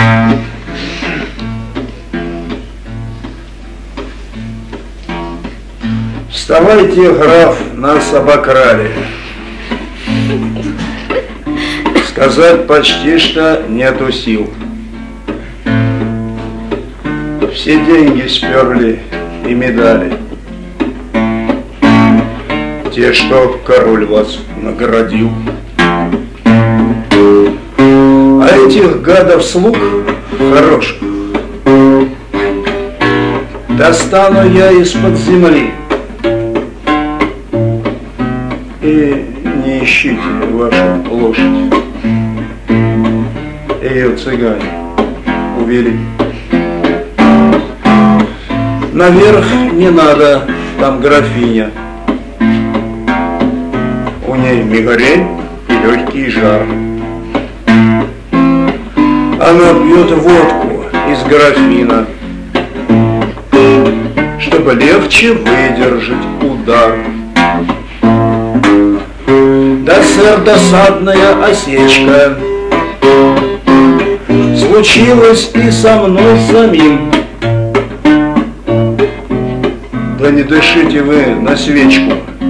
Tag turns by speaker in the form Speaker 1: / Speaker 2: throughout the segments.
Speaker 1: Вставайте, граф, нас обокрали. Сказать почти что нету сил. Все деньги сперли и медали. Те, что король вас наградил. А этих гадов слуг хороших достану я из-под земли. И не ищите вашу лошадь. Ее цыгане увели. Наверх не надо, там графиня. У ней мигрень и легкий жар. Она пьет водку из графина, чтобы легче выдержать удар. Да, сэр, досадная осечка случилась и со мной самим. Да не дышите вы на свечку,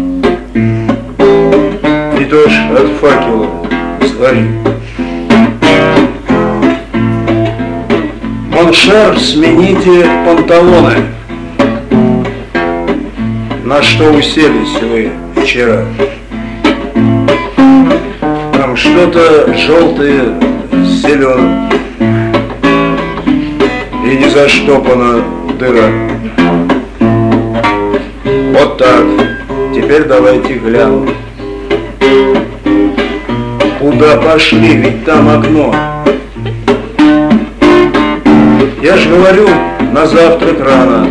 Speaker 1: не то ж от факела сгорит. Моншер, смените панталоны. На что уселись вы вчера? Там что-то желтое, зеленое, и не заштопана дыра. Вот так. Теперь давайте глянем. Куда пошли? Ведь там окно. Я ж говорю, на завтрак рано.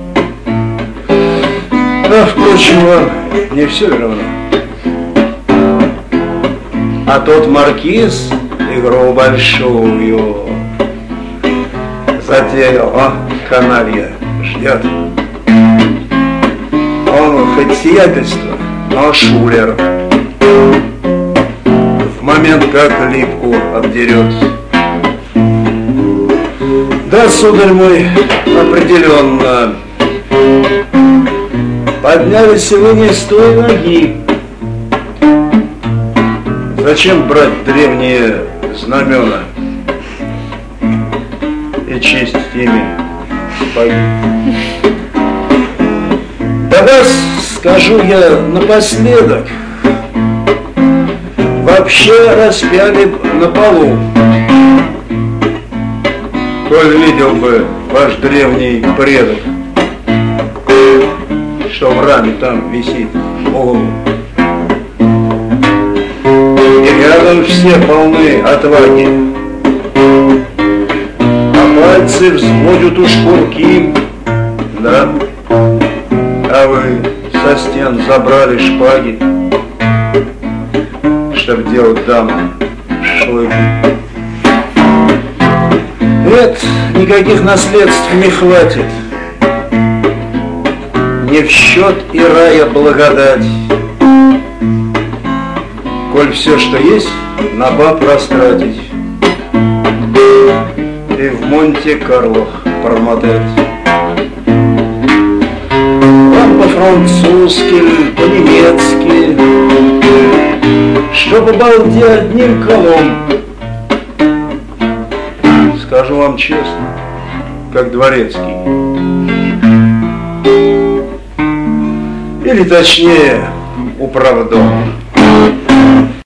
Speaker 1: А, впрочем, вам не все равно. А тот маркиз игру большую затеял, каналья, ждет. Он хоть сиятельство, но шулер. В момент, как липку обдерет. Да, сударь мой, определенно. Поднялись вы не с той ноги. Зачем брать древние знамена и честь ими боги? Да вас, скажу я напоследок, вообще распяли на полу. Коль видел бы ваш древний предок, что в раме там висит голову. И рядом все полны отваги, а пальцы взводят у шкурки, да, а вы со стен забрали шпаги, чтоб делать дамам шлыки. Нет, никаких наследств не хватит, не в счет и рая благодать, коль все, что есть, на баб растратить и в Монте-Карло промотать. Вам по-французски, по-немецки, чтоб обалдеть одним колом. Скажу вам честно, как дворецкий, или точнее управдом.